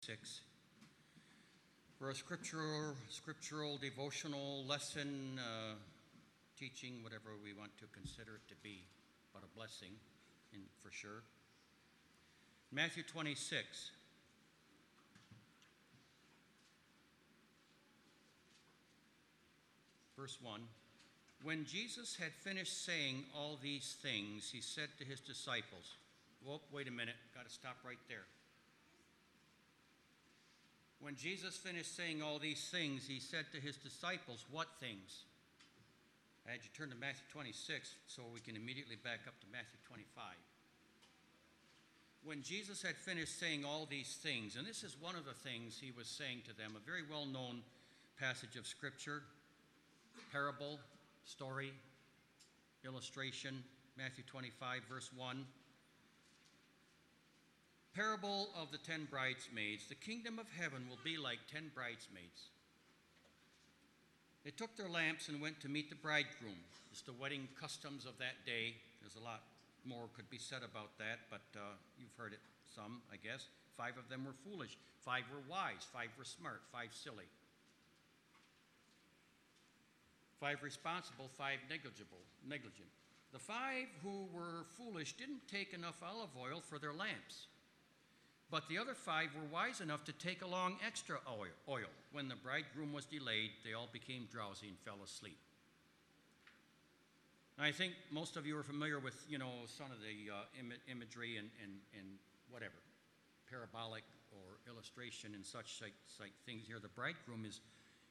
6 for a scriptural devotional lesson, teaching, whatever we want to consider it to be, but a blessing, for sure. Matthew 26. Verse 1. When Jesus had finished saying all these things, he said to his disciples, wait a minute, got to stop right there. When Jesus finished saying all these things, he said to his disciples, what things? I had you turn to Matthew 26 so we can immediately back up to Matthew 25. When Jesus had finished saying all these things, and this is one of the things he was saying to them, a very well-known passage of Scripture, parable, story, illustration, Matthew 25, verse 1. Parable of the 10 bridesmaids. The kingdom of heaven will be like 10 bridesmaids. They took their lamps and went to meet the bridegroom. It's the wedding customs of that day. There's a lot more could be said about that, but you've heard it some, I guess. 5 of them were foolish. 5 were wise. 5 were smart. 5 silly. 5 responsible. 5 negligent. The 5 who were foolish didn't take enough olive oil for their lamps. But the other 5 were wise enough to take along extra oil. When the bridegroom was delayed, they all became drowsy and fell asleep. I think most of you are familiar with, some of the imagery and whatever, parabolic or illustration and such things here. The bridegroom is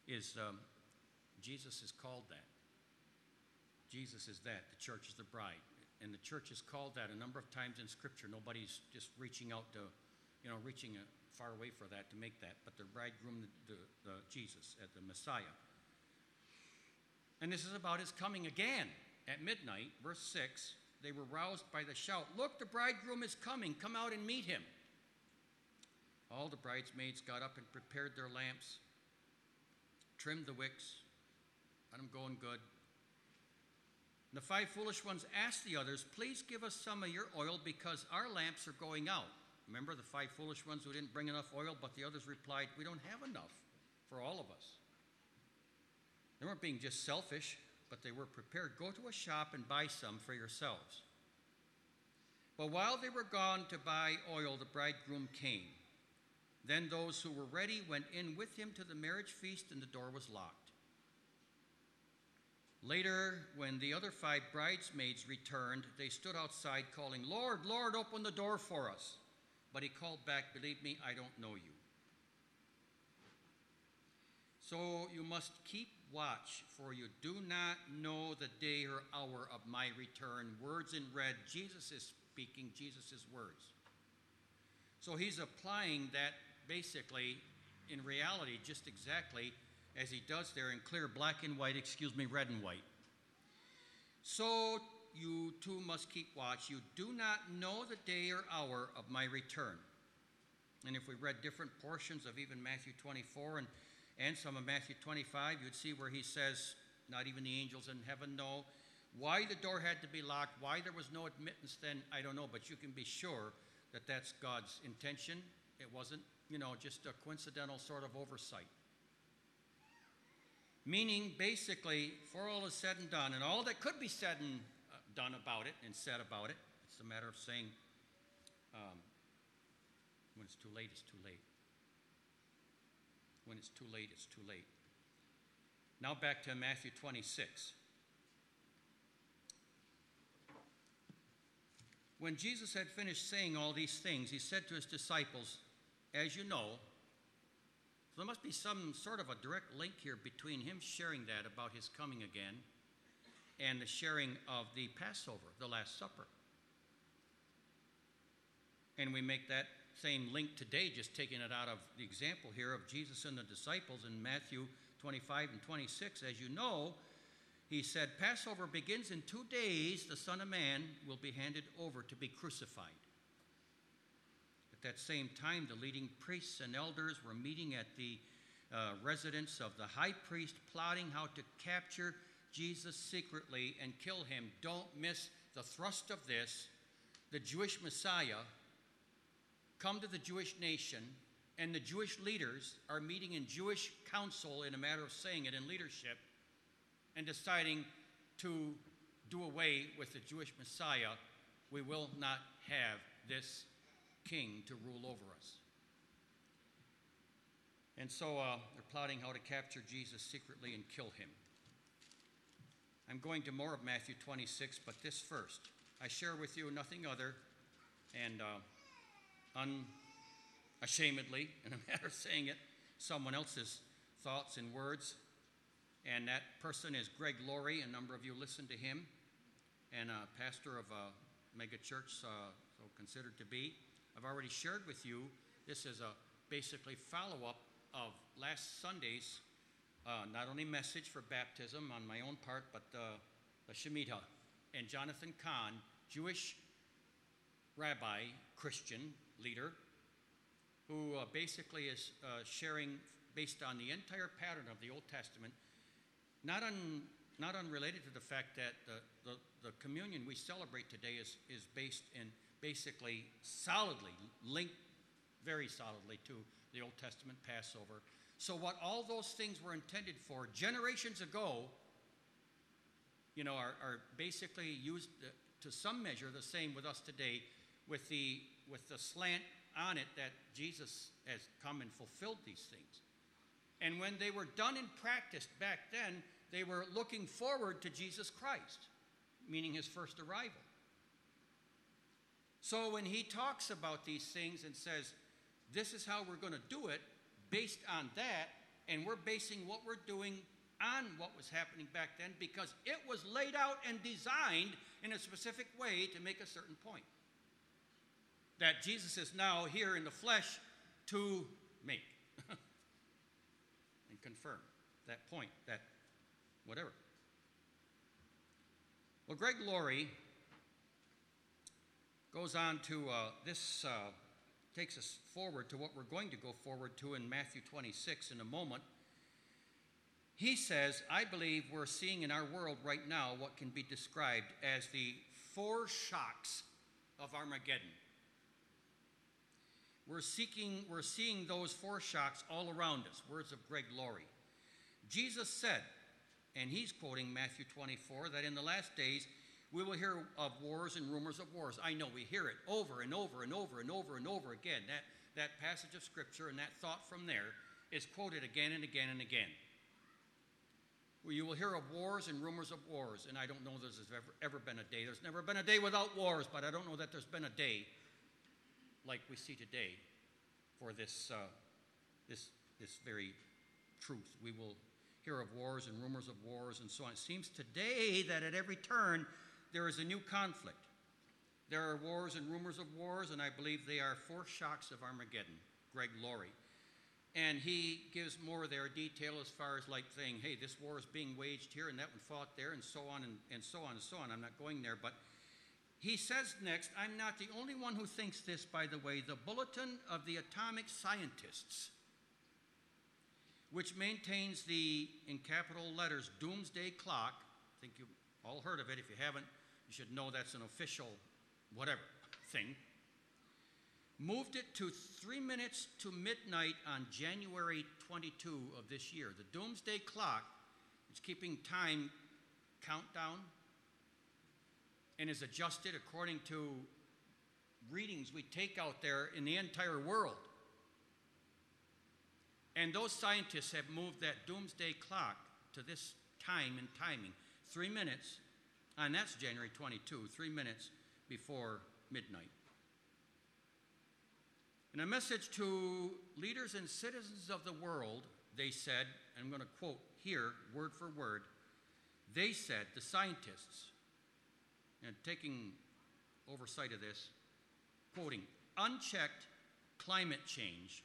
Jesus is called that. Jesus is that. The church is the bride. And the church is called that a number of times in Scripture. Nobody's just reaching out to, reaching far away for that to make that. But the bridegroom, the Jesus, the Messiah. And this is about his coming again. At midnight, verse 6, they were roused by the shout, "Look, the bridegroom is coming. Come out and meet him." All the bridesmaids got up and prepared their lamps, trimmed the wicks, got them going good. And the 5 foolish ones asked the others, "Please give us some of your oil because our lamps are going out." Remember the 5 foolish ones who didn't bring enough oil, but the others replied, "We don't have enough for all of us." They weren't being just selfish, but they were prepared. "Go to a shop and buy some for yourselves." But while they were gone to buy oil, the bridegroom came. Then those who were ready went in with him to the marriage feast, and the door was locked. Later, when the other 5 bridesmaids returned, they stood outside calling, "Lord, Lord, open the door for us." But he called back, "Believe me, I don't know you. So you must keep watch, for you do not know the day or hour of my return." Words in red. Jesus is speaking Jesus' words. So he's applying that basically, in reality, just exactly as he does there in clear black and white, red and white. "So you too must keep watch. You do not know the day or hour of my return." And if we read different portions of even Matthew 24 and some of Matthew 25, you'd see where he says, not even the angels in heaven know. Why the door had to be locked, why there was no admittance then, I don't know, but you can be sure that that's God's intention. It wasn't, just a coincidental sort of oversight. Meaning, basically, for all is said and done, and all that could be said and done about it and said about it, it's a matter of saying, when it's too late, it's too late. When it's too late, it's too late. Now back to Matthew 26. When Jesus had finished saying all these things, he said to his disciples, "As you know," so there must be some sort of a direct link here between him sharing that about his coming again and the sharing of the Passover, the Last Supper. And we make that same link today, just taking it out of the example here of Jesus and the disciples in Matthew 25 and 26. As you know, he said, "Passover begins in 2 days. The Son of Man will be handed over to be crucified." At that same time, the leading priests and elders were meeting at the residence of the high priest, plotting how to capture Jesus secretly and kill him. Don't miss the thrust of this. The Jewish Messiah come to the Jewish nation and the Jewish leaders are meeting in Jewish council, in a matter of saying it, in leadership, and deciding to do away with the Jewish Messiah, we will not have this king to rule over us. And so they're plotting how to capture Jesus secretly and kill him. I'm going to more of Matthew 26, but this first. I share with you nothing other, and unashamedly, in a matter of saying it, someone else's thoughts and words. And that person is Greg Laurie. A number of you listen to him, and a pastor of a mega church, so considered to be. I've already shared with you, this is a basically follow-up of last Sunday's not only message for baptism on my own part, but the Shemitah. And Jonathan Cahn, Jewish rabbi, Christian leader, who basically is sharing based on the entire pattern of the Old Testament, not unrelated to the fact that the communion we celebrate today is based in basically solidly linked very solidly to the Old Testament Passover. So what all those things were intended for generations ago, are basically used to some measure the same with us today, with the slant on it that Jesus has come and fulfilled these things. And when they were done and practiced back then, they were looking forward to Jesus Christ, meaning his first arrival. So when he talks about these things and says, this is how we're going to do it, based on that, and we're basing what we're doing on what was happening back then, because it was laid out and designed in a specific way to make a certain point. That Jesus is now here in the flesh to make and confirm that point, that whatever. Well, Greg Laurie goes on to this takes us forward to what we're going to go forward to in Matthew 26 in a moment. He says, I believe we're seeing in our world right now what can be described as the 4 shocks of Armageddon. We're seeing those 4 shocks all around us. Words of Greg Laurie. Jesus said, and he's quoting Matthew 24, that in the last days we will hear of wars and rumors of wars. I know we hear it over and over and over and over and over again. That passage of Scripture and that thought from there is quoted again and again and again. Well, you will hear of wars and rumors of wars, and I don't know there's ever been a day. There's never been a day without wars, but I don't know that there's been a day like we see today for this very truth. We will hear of wars and rumors of wars and so on. It seems today that at every turn there is a new conflict. There are wars and rumors of wars, and I believe they are 4 shocks of Armageddon. Greg Laurie. And he gives more of their detail as far as like saying, hey, this war is being waged here and that one fought there and so on and so on and so on. I'm not going there, but he says next, I'm not the only one who thinks this, by the way. The Bulletin of the Atomic Scientists, which maintains the, in capital letters, doomsday clock. I think you've all heard of it. If you haven't, you should know that's an official whatever thing. Moved it to 3 minutes to midnight on January 22 of this year. The doomsday clock is keeping time countdown and is adjusted according to readings we take out there in the entire world. And those scientists have moved that doomsday clock to this time and timing, 3 minutes, and that's January 22, 3 minutes before midnight. In a message to leaders and citizens of the world, they said, and I'm going to quote here, word for word, they said, the scientists, and taking oversight of this, quoting, unchecked climate change,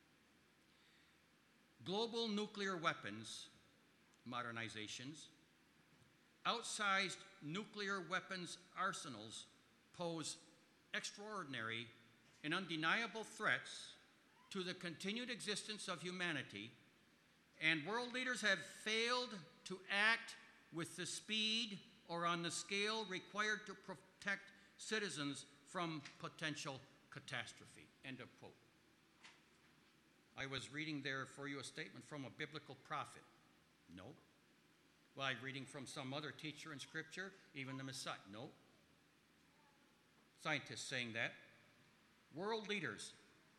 global nuclear weapons modernizations, outsized nuclear weapons arsenals pose extraordinary and undeniable threats to the continued existence of humanity, and world leaders have failed to act with the speed or on the scale required to protect citizens from potential catastrophe. End of quote. I was reading there for you a statement from a biblical prophet. No. Well, I'm reading from some other teacher in Scripture, even the Messiah. No. Scientists saying that. World leaders.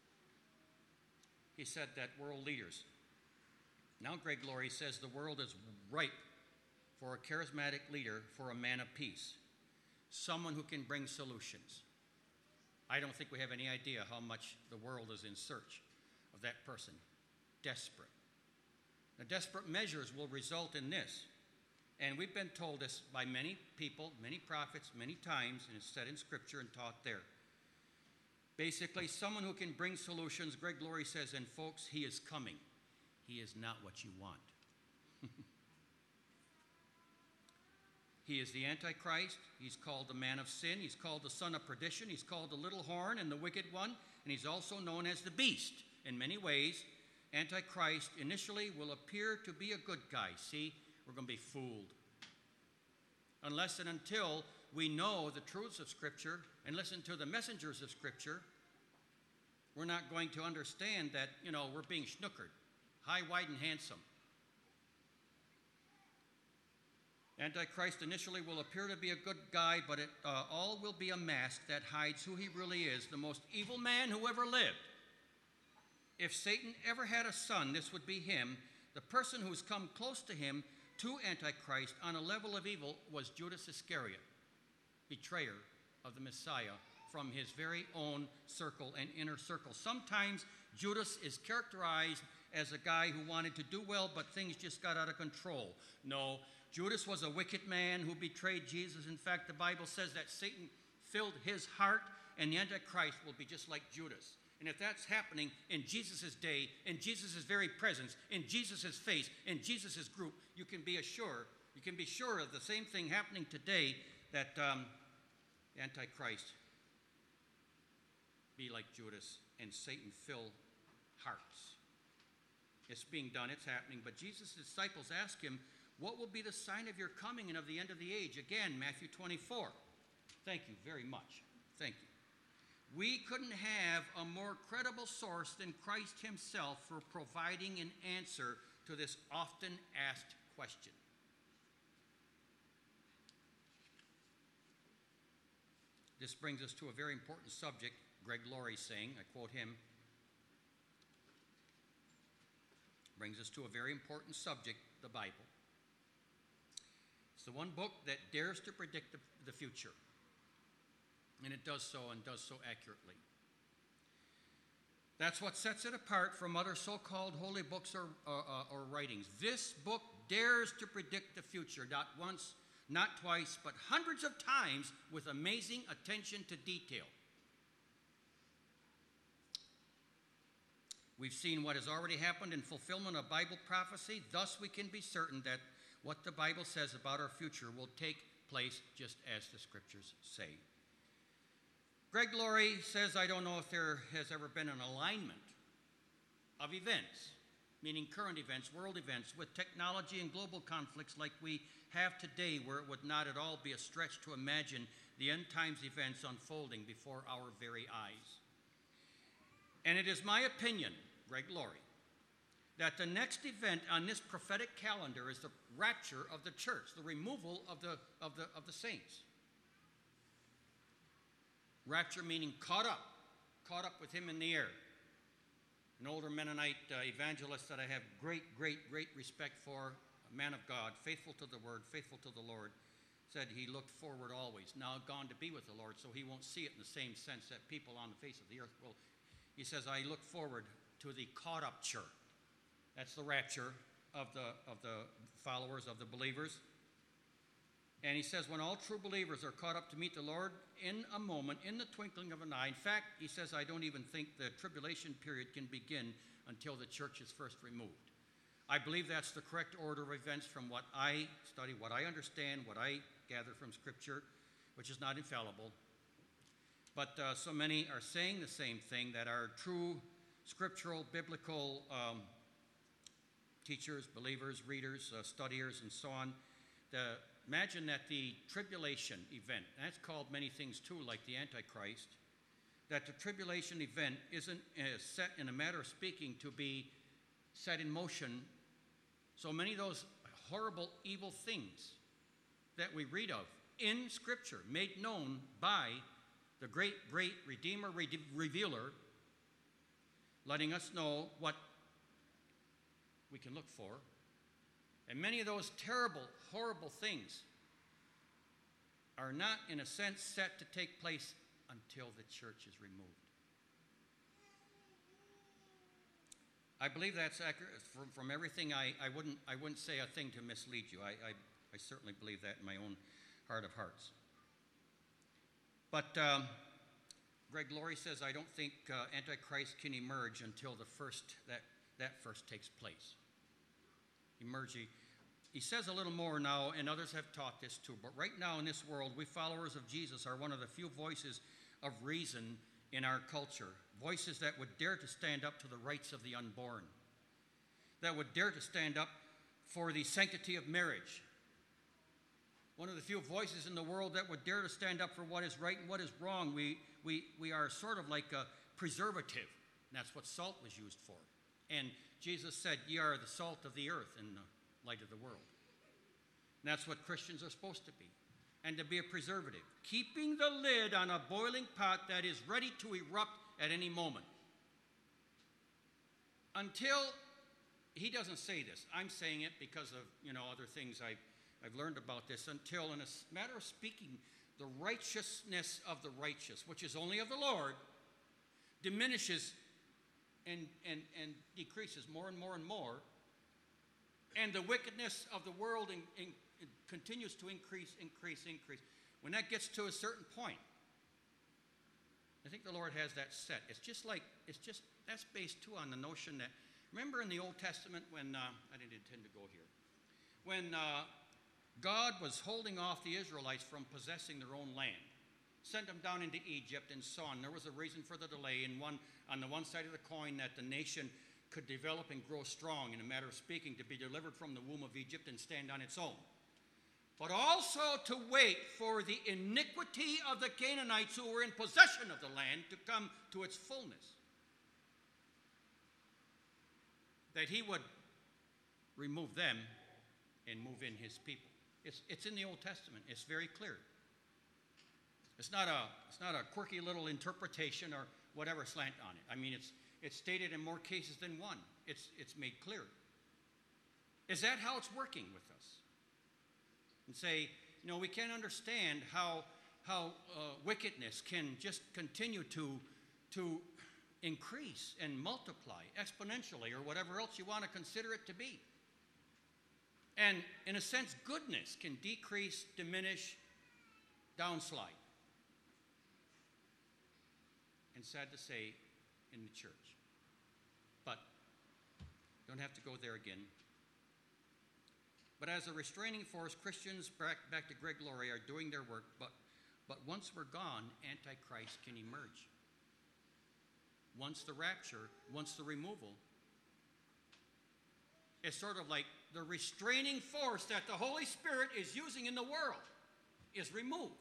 He said that world leaders. Now Greg Laurie says the world is ripe for a charismatic leader, for a man of peace, someone who can bring solutions. I don't think we have any idea how much the world is in search of that person. Desperate. The desperate measures will result in this. And we've been told this by many people, many prophets, many times, and it's said in Scripture and taught there. Basically, someone who can bring solutions. Greg Laurie says, and folks, he is coming. He is not what you want. He is the Antichrist. He's called the man of sin. He's called the son of perdition. He's called the little horn and the wicked one. And he's also known as the beast. In many ways, Antichrist initially will appear to be a good guy. See, we're going to be fooled. Unless and until we know the truths of Scripture and listen to the messengers of Scripture, we're not going to understand that, we're being snookered. High, wide, and handsome. Antichrist initially will appear to be a good guy, but it all will be a mask that hides who he really is, the most evil man who ever lived. If Satan ever had a son, this would be him. The person who's come close to him, to Antichrist, on a level of evil, was Judas Iscariot, betrayer of the Messiah from his very own circle and inner circle. Sometimes Judas is characterized as a guy who wanted to do well, but things just got out of control. No, Judas was a wicked man who betrayed Jesus. In fact, the Bible says that Satan filled his heart, and the Antichrist will be just like Judas. And if that's happening in Jesus' day, in Jesus' very presence, in Jesus' face, in Jesus' group, you can be sure of the same thing happening today, that the Antichrist be like Judas and Satan fill hearts. It's being done, it's happening. But Jesus' disciples ask him, what will be the sign of your coming and of the end of the age? Again, Matthew 24. Thank you very much. Thank you. We couldn't have a more credible source than Christ himself for providing an answer to this often asked question. This brings us to a very important subject. Greg Laurie saying, I quote him, brings us to a very important subject, the Bible. It's the one book that dares to predict the future. And it does so, and does so accurately. That's what sets it apart from other so-called holy books or writings. This book dares to predict the future, not once, not twice, but hundreds of times with amazing attention to detail. We've seen what has already happened in fulfillment of Bible prophecy. Thus, we can be certain that what the Bible says about our future will take place just as the Scriptures say. Greg Laurie says, I don't know if there has ever been an alignment of events, meaning current events, world events, with technology and global conflicts like we have today, where it would not at all be a stretch to imagine the end times events unfolding before our very eyes. And it is my opinion, Greg Laurie, that the next event on this prophetic calendar is the rapture of the church, the removal of the saints. Rapture meaning caught up with him in the air. An older Mennonite evangelist that I have great respect for, a man of God, faithful to the word, faithful to the Lord, said he looked forward always, now gone to be with the Lord, so he won't see it in the same sense that people on the face of the earth will. He says, I look forward to the caught up church. That's the rapture of the followers, of the believers. And he says, when all true believers are caught up to meet the Lord in a moment, in the twinkling of an eye. In fact, he says, I don't even think the tribulation period can begin until the church is first removed. I believe that's the correct order of events from what I study, what I understand, what I gather from Scripture, which is not infallible. But so many are saying the same thing, that our true scriptural, biblical teachers, believers, readers, studiers, and so on, imagine that the tribulation event, and that's called many things too, like the Antichrist, that the tribulation event isn't set, in a matter of speaking, to be set in motion. So many of those horrible, evil things that we read of in Scripture, made known by the great, great Redeemer, Revealer, letting us know what we can look for. And many of those terrible, horrible things are not, in a sense, set to take place until the church is removed. I believe that's accurate. From everything, I wouldn't say a thing to mislead you. I certainly believe that in my own heart of hearts. But Greg Laurie says, I don't think Antichrist can emerge until that first takes place. He says a little more now, and others have taught this too, but right now in this world, we followers of Jesus are one of the few voices of reason in our culture, voices that would dare to stand up to the rights of the unborn, that would dare to stand up for the sanctity of marriage. One of the few voices in the world that would dare to stand up for what is right and what is wrong. We are sort of like a preservative. And that's what salt was used for. And Jesus said, ye are the salt of the earth and the light of the world. And that's what Christians are supposed to be. And to be a preservative. Keeping the lid on a boiling pot that is ready to erupt at any moment. Until, he doesn't say this. I'm saying it because of, other things I've learned about this. Until, in a matter of speaking, the righteousness of the righteous, which is only of the Lord, diminishes and decreases more and more and more. And the wickedness of the world continues to increase. When that gets to a certain point, I think the Lord has that set. That's based too on the notion that, remember in the Old Testament when, I didn't intend to go here, when God was holding off the Israelites from possessing their own land, sent them down into Egypt and so on. There was a reason for the delay. On the one side of the coin, that the nation could develop and grow strong, in a matter of speaking, to be delivered from the womb of Egypt and stand on its own. But also to wait for the iniquity of the Canaanites who were in possession of the land to come to its fullness. That he would remove them and move in his people. It's in the Old Testament. It's very clear. It's not a quirky little interpretation or whatever slant on it. I mean, it's stated in more cases than one. It's made clear. Is that how it's working with us? And say, we can't understand how wickedness can just continue to increase and multiply exponentially, or whatever else you want to consider it to be. And in a sense, goodness can decrease, diminish, downslide. And sad to say, in the church. But don't have to go there again. But as a restraining force, Christians, back to Greg Laurie, are doing their work, but once we're gone, Antichrist can emerge. Once the rapture, once the removal, it's sort of like the restraining force that the Holy Spirit is using in the world is removed.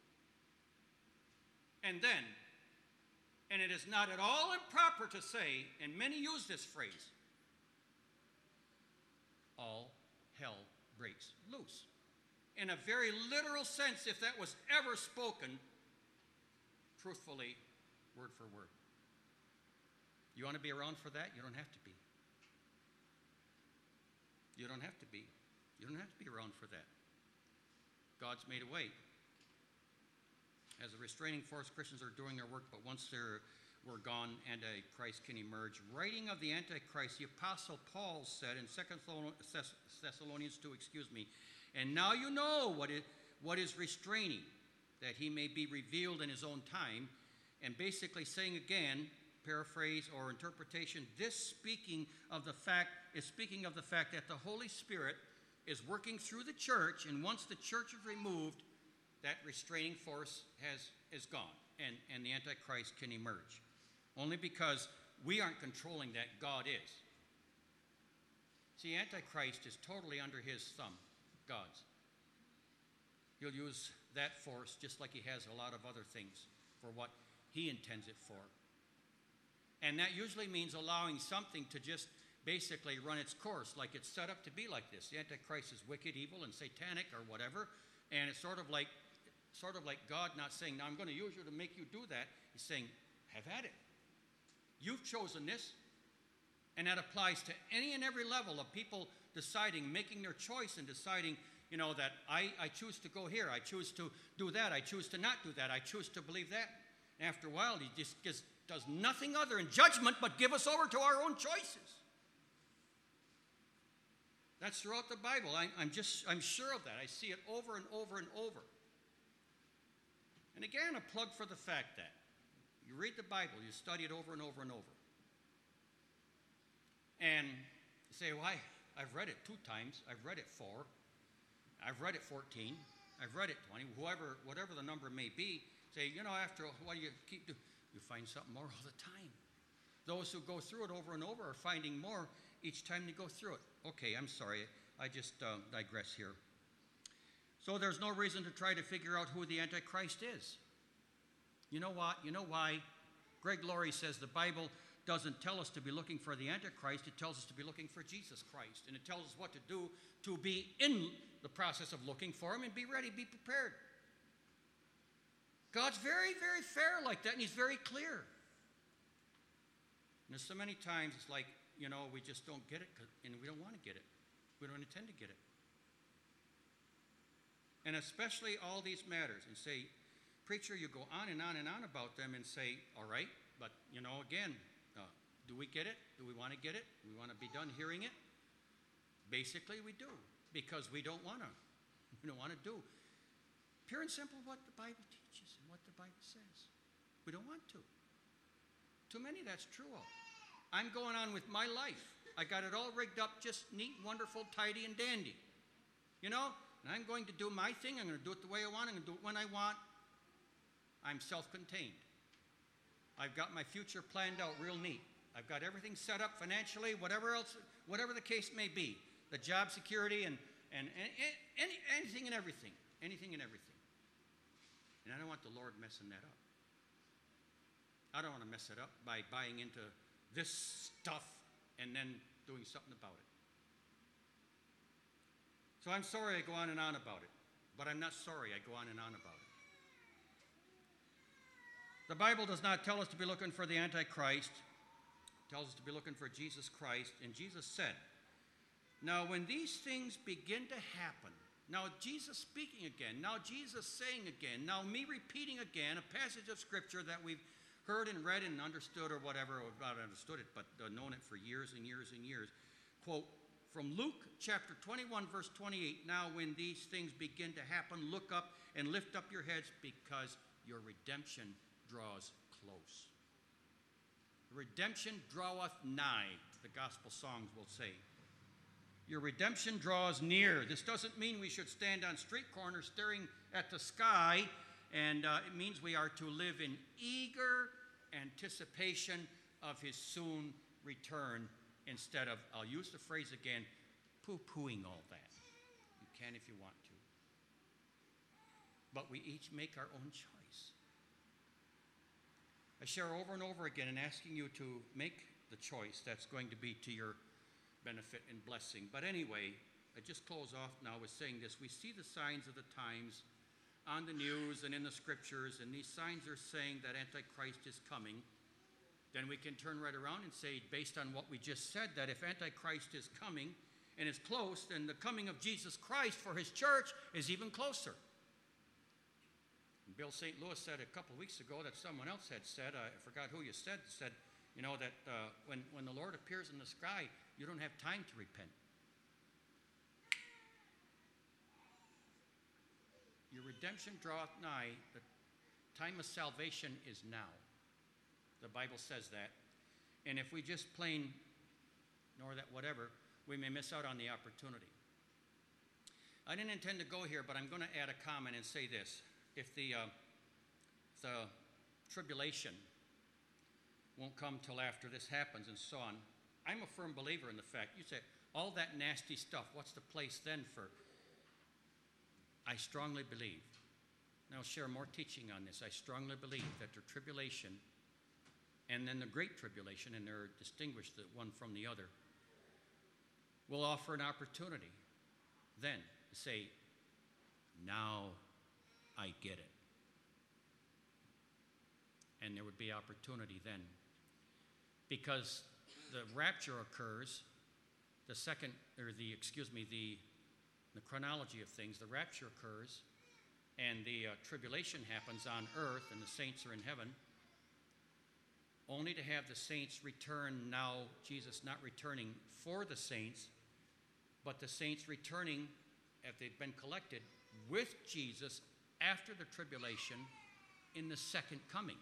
And then, and it is not at all improper to say, and many use this phrase, all hell breaks loose. In a very literal sense, if that was ever spoken, truthfully, word for word. You want to be around for that? You don't have to be. You don't have to be. You don't have to be around for that. God's made a way. As a restraining force, Christians are doing their work, but once we're gone, Antichrist can emerge. Writing of the Antichrist, the Apostle Paul said in 2 Thessalonians 2, and now you know what is restraining, that he may be revealed in his own time. And basically saying again, paraphrase or interpretation, this speaking of the fact that the Holy Spirit is working through the church, and once the church is removed, that restraining force is gone, and the Antichrist can emerge. Only because we aren't controlling that, God is. See, Antichrist is totally under his thumb, God's. He'll use that force just like he has a lot of other things for what he intends it for. And that usually means allowing something to just basically run its course, like it's set up to be like this. The Antichrist is wicked, evil, and satanic, or whatever, and it's sort of like God not saying, now I'm going to use you to make you do that. He's saying, have at it. You've chosen this, and that applies to any and every level of people deciding, making their choice and deciding, that I choose to go here, I choose to do that, I choose to not do that, I choose to believe that. And after a while, he just does nothing other in judgment but give us over to our own choices. That's throughout the Bible. I'm sure of that. I see it over and over and over. And again, a plug for the fact that you read the Bible, you study it over and over and over. And you say, well, I've read it 2 times, I've read it 4, I've read it 14, I've read it 20, whatever the number may be. Say, after what do you keep doing? You find something more all the time. Those who go through it over and over are finding more each time they go through it. Okay, I'm sorry. I just digress here. So there's no reason to try to figure out who the Antichrist is. You know what? You know why? Greg Laurie says the Bible doesn't tell us to be looking for the Antichrist. It tells us to be looking for Jesus Christ. And it tells us what to do to be in the process of looking for him and be ready, be prepared. God's very, very fair like that, and he's very clear. And there's so many times it's like, we just don't get it, and we don't want to get it. We don't intend to get it. And especially all these matters, and say, preacher, you go on and on and on about them and say, all right, but, again, do we get it? Do we want to get it? Do we want to be done hearing it? Basically, we do, because we don't want to. We don't want to do pure and simple what the Bible teaches and what the Bible says. We don't want to. Too many, that's true of. I'm going on with my life. I got it all rigged up, just neat, wonderful, tidy, and dandy. And I'm going to do my thing. I'm going to do it the way I want. I'm going to do it when I want. I'm self-contained. I've got my future planned out real neat. I've got everything set up financially, whatever the case may be. The job security and anything and everything. Anything and everything. And I don't want the Lord messing that up. I don't want to mess it up by buying into this stuff and then doing something about it. So I'm sorry I go on and on about it, but I'm not sorry I go on and on about it. The Bible does not tell us to be looking for the Antichrist. It tells us to be looking for Jesus Christ. And Jesus said, now when these things begin to happen, now Jesus speaking again, now Jesus saying again, now me repeating again a passage of Scripture that we've heard and read and understood or whatever, or not understood it, but known it for years and years and years. Quote, from Luke chapter 21, verse 28, now when these things begin to happen, look up and lift up your heads because your redemption draws close. Redemption draweth nigh, the gospel songs will say. Your redemption draws near. This doesn't mean we should stand on street corners staring at the sky, and it means we are to live in eager anticipation of his soon return instead of, I'll use the phrase again, poo-pooing all that. You can if you want to. But we each make our own choice. I share over and over again in asking you to make the choice that's going to be to your benefit and blessing. But anyway, I just close off now with saying this. We see the signs of the times on the news and in the Scriptures, and these signs are saying that Antichrist is coming. Then we can turn right around and say, based on what we just said, that if Antichrist is coming and is close, then the coming of Jesus Christ for his church is even closer. And Bill St. Louis said a couple of weeks ago that someone else had said, I forgot who you said that when the Lord appears in the sky, you don't have time to repent. Your redemption draweth nigh. The time of salvation is now. The Bible says that. And if we just plain ignore that whatever, we may miss out on the opportunity. I didn't intend to go here, but I'm going to add a comment and say this. If the tribulation won't come till after this happens and so on, I'm a firm believer in the fact, you say, all that nasty stuff, what's the place then for? I strongly believe and I'll share more teaching on this. I strongly believe that the tribulation and then the great tribulation, and they're distinguished the one from the other, will offer an opportunity then to say, now I get it. And there would be opportunity then. Because the rapture occurs, the chronology of things, the rapture occurs, and the tribulation happens on earth, and the saints are in heaven, only to have the saints return now, Jesus not returning for the saints, but the saints returning, if they've been collected, with Jesus after the tribulation in the second coming.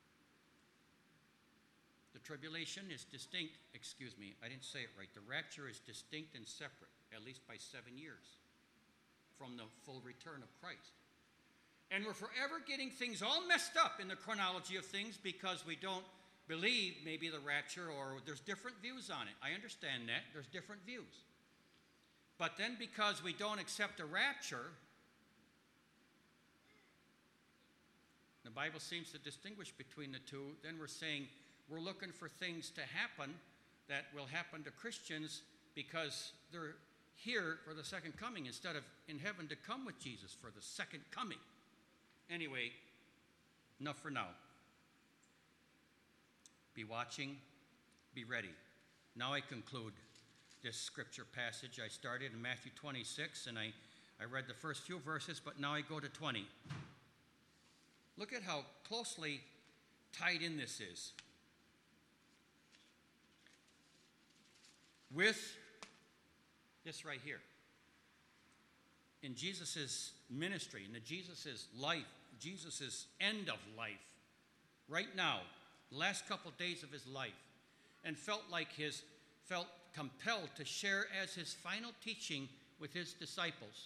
The tribulation is distinct, I didn't say it right. The rapture is distinct and separate, at least by 7 years, from the full return of Christ. And we're forever getting things all messed up in the chronology of things because we don't believe maybe the rapture, or there's different views on it. I understand that. There's different views. But then because we don't accept the rapture, the Bible seems to distinguish between the two. Then we're saying we're looking for things to happen that will happen to Christians because they're here for the second coming instead of in heaven to come with Jesus for the second coming. Anyway, enough for now. Be watching, be ready. Now I conclude this scripture passage. I started in Matthew 26, and I read the first few verses, but now I go to 20. Look at how closely tied in this is with this right here. In Jesus' ministry, in Jesus' life, Jesus' end of life, right now, the last couple days of his life, and felt compelled to share as his final teaching with his disciples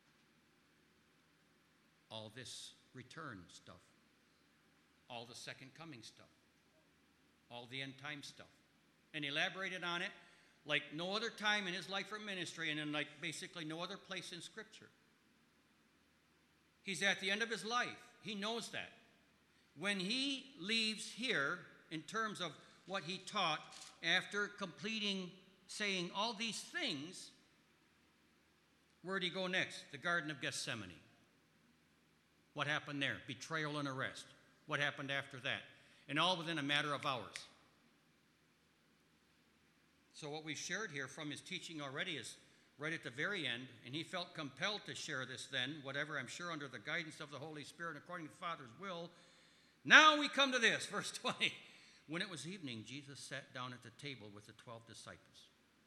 all this return stuff, all the second coming stuff, all the end time stuff, and elaborated on it like no other time in his life or ministry, and in like basically no other place in Scripture. He's at the end of his life. He knows that. When he leaves here, in terms of what he taught, after completing saying all these things, where'd he go next? The Garden of Gethsemane. What happened there? Betrayal and arrest. What happened after that? And all within a matter of hours. So what we've shared here from his teaching already is right at the very end, and he felt compelled to share this then, whatever, I'm sure under the guidance of the Holy Spirit according to the Father's will. Now we come to this, verse 20. When it was evening, Jesus sat down at the table with the 12 disciples.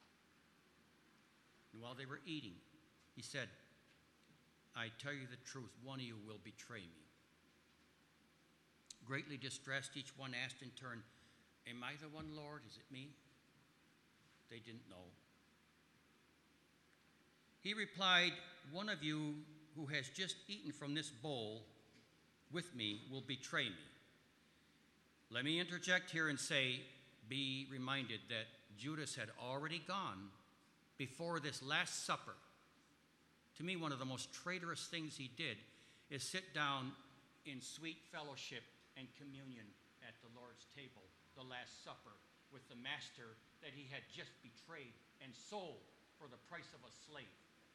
And while they were eating, he said, I tell you the truth, one of you will betray me. Greatly distressed, each one asked in turn, Am I the one, Lord? Is it me? They didn't know. He replied, One of you who has just eaten from this bowl with me will betray me. Let me interject here and say, be reminded that Judas had already gone before this Last Supper. To me, one of the most traitorous things he did is sit down in sweet fellowship and communion at the Lord's table, the Last Supper, with the master that he had just betrayed and sold for the price of a slave.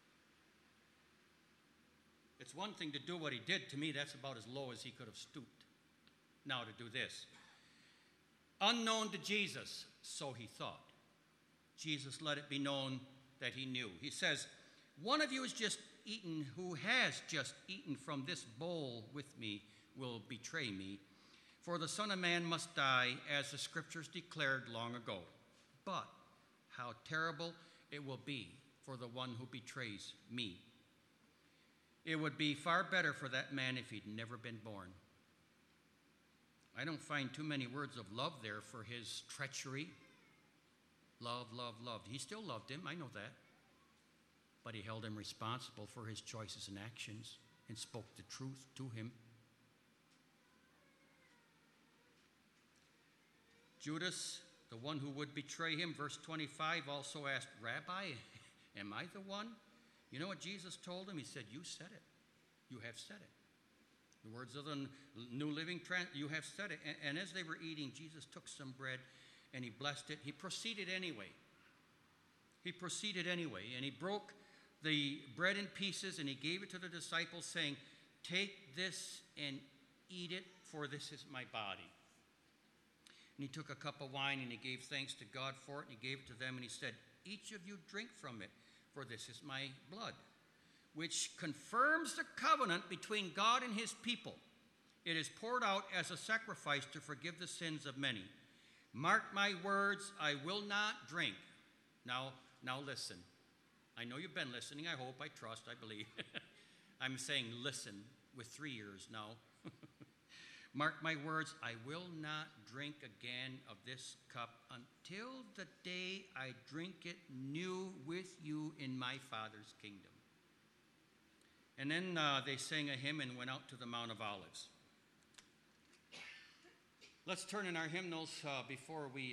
It's one thing to do what he did. To me, that's about as low as he could have stooped. Now to do this. Unknown to Jesus, so he thought. Jesus let it be known that he knew. He says, One of you who has just eaten from this bowl with me will betray me. For the Son of Man must die, as the Scriptures declared long ago. But how terrible it will be for the one who betrays me. It would be far better for that man if he'd never been born. I don't find too many words of love there for his treachery. Love, love, loved. He still loved him, I know that. But he held him responsible for his choices and actions and spoke the truth to him. Judas, the one who would betray him, verse 25, also asked, Rabbi, am I the one? You know what Jesus told him? He said, You said it. You have said it. The words of the New Living you have said it. And as they were eating, Jesus took some bread and he blessed it. He proceeded anyway. And he broke the bread in pieces and he gave it to the disciples, saying, "Take this and eat it, for this is my body." And he took a cup of wine and he gave thanks to God for it, and he gave it to them, and he said, "Each of you drink from it, for this is my blood, which confirms the covenant between God and his people. It is poured out as a sacrifice to forgive the sins of many. Mark my words, I will not drink." Now listen. I know you've been listening. I hope, I trust, I believe. I'm saying listen with 3 ears now. "Mark my words, I will not drink again of this cup until the day I drink it new with you in my Father's kingdom." And then they sang a hymn and went out to the Mount of Olives. Let's turn in our hymnals before we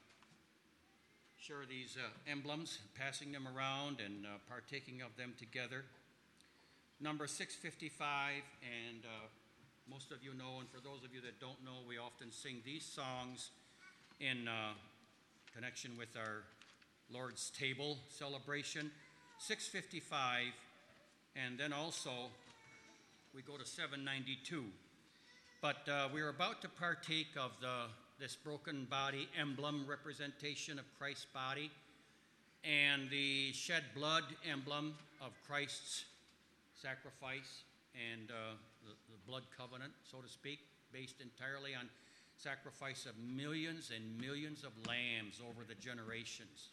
share these emblems, passing them around and partaking of them together. Number 655, and most of you know, and for those of you that don't know, we often sing these songs in connection with our Lord's Table celebration. 655, and then also we go to 792. But we're about to partake of this broken body emblem representation of Christ's body and the shed blood emblem of Christ's sacrifice and the blood covenant, so to speak, based entirely on sacrifice of millions and millions of lambs over the generations.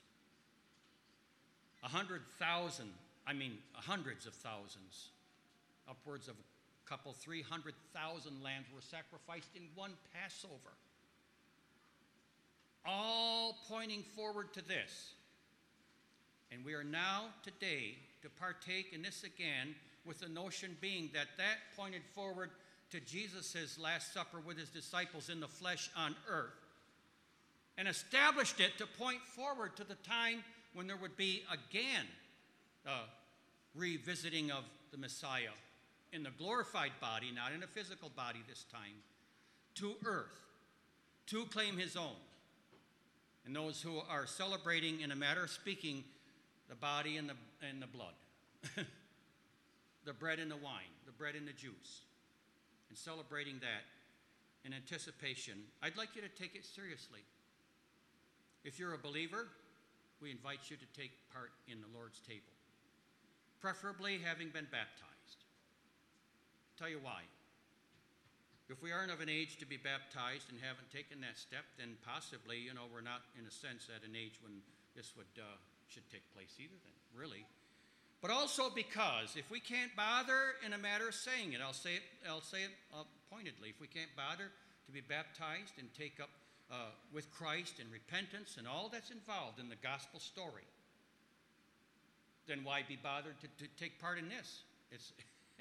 100,000, hundreds of thousands, upwards of a couple, 300,000 lambs were sacrificed in one Passover. All pointing forward to this. And we are now today to partake in this again, with the notion being that pointed forward to Jesus' Last Supper with his disciples in the flesh on earth, and established it to point forward to the time when there would be again revisiting of the Messiah in the glorified body, not in a physical body this time, to earth, to claim his own. And those who are celebrating, in a matter of speaking, the body and the blood, the bread and the wine, the bread and the juice, and celebrating that in anticipation, I'd like you to take it seriously. If you're a believer, we invite you to take part in the Lord's table, preferably having been baptized. Tell you why. If we aren't of an age to be baptized and haven't taken that step, then possibly, we're not, in a sense, at an age when this should take place either then, really. But also because if we can't bother in a matter of saying it, I'll say it pointedly, if we can't bother to be baptized and take up with Christ and repentance and all that's involved in the gospel story, then why be bothered to take part in this? It's,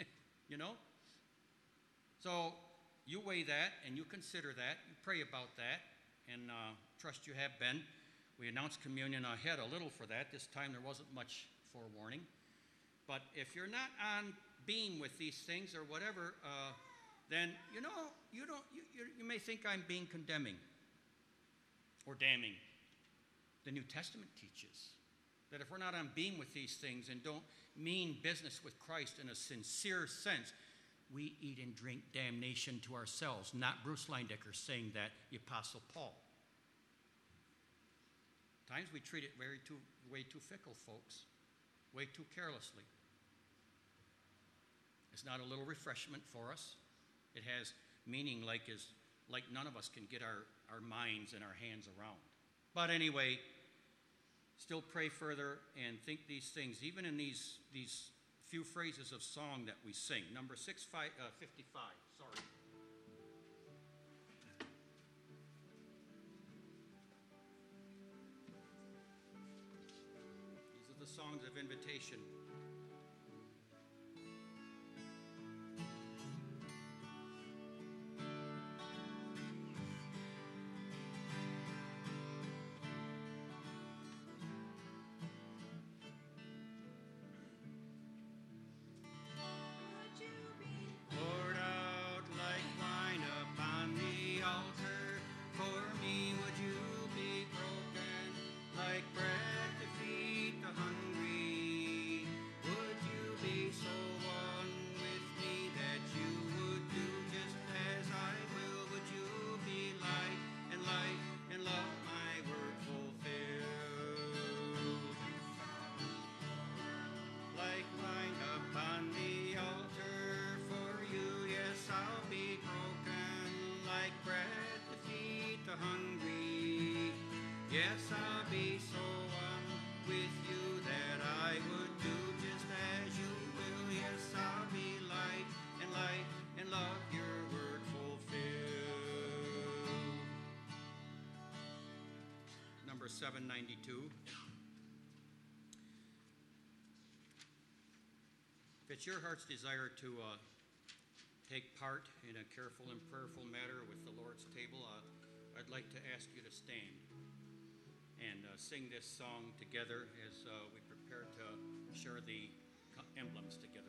So you weigh that and you consider that, you pray about that, and trust you have been. We announced communion ahead a little for that. This time there wasn't much forewarning. But if you're not on beam with these things or whatever, then you may think I'm being condemning or damning. The New Testament teaches that if we're not on beam with these things and don't mean business with Christ in a sincere sense, we eat and drink damnation to ourselves. Not Bruce Leindecker saying that, the Apostle Paul. Times we treat it way too fickle, folks, way too carelessly. It's not a little refreshment for us. It has meaning like none of us can get our minds and our hands around. But anyway, still pray further and think these things, even in these few phrases of song that we sing. Number 55, sorry. These are the songs of invitation. Poured out yes, I'll be so one with you that I would do just as you will. Yes, I'll be light and love your word fulfill. Number 792. If it's your heart's desire to take part in a careful and prayerful matter with the Lord's table, I'd like to ask you to stand and sing this song together as we prepare to share the emblems together.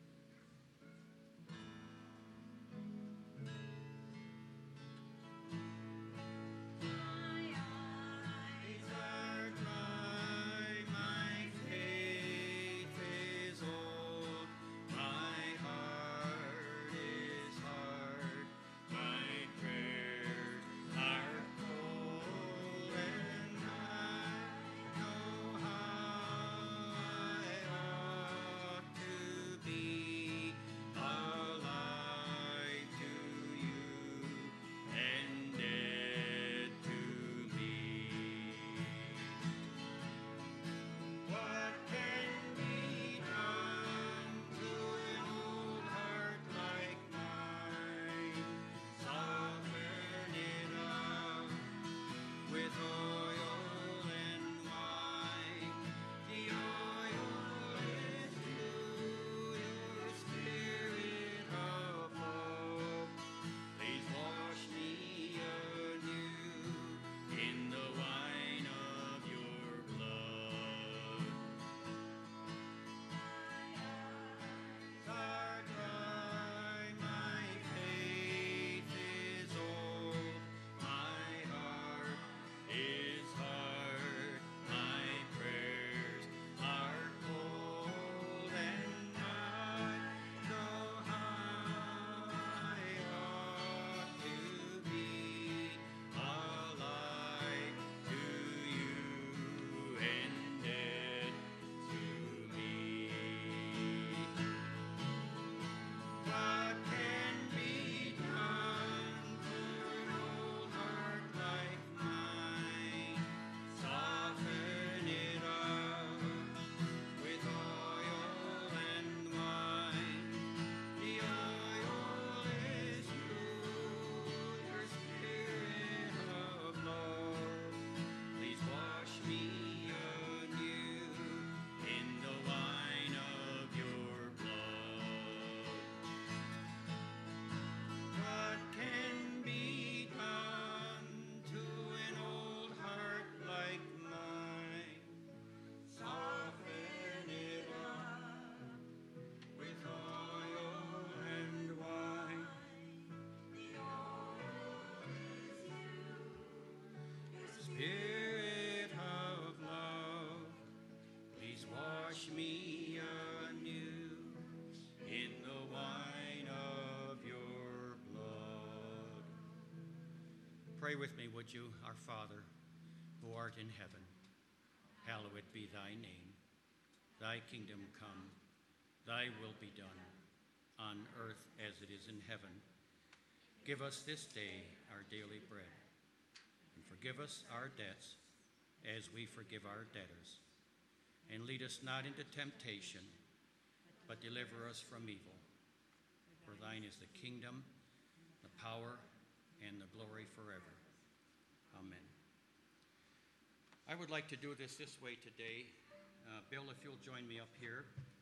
Spirit of love, please wash me anew in the wine of your blood. Pray with me, would you? Our Father, who art in heaven, hallowed be thy name. Thy kingdom come, thy will be done, on earth as it is in heaven. Give us this day our daily bread, and forgive us our debts as we forgive our debtors. And lead us not into temptation, but deliver us from evil. For thine is the kingdom, the power, and the glory forever. Amen. I would like to do this way today. Bill, if you'll join me up here.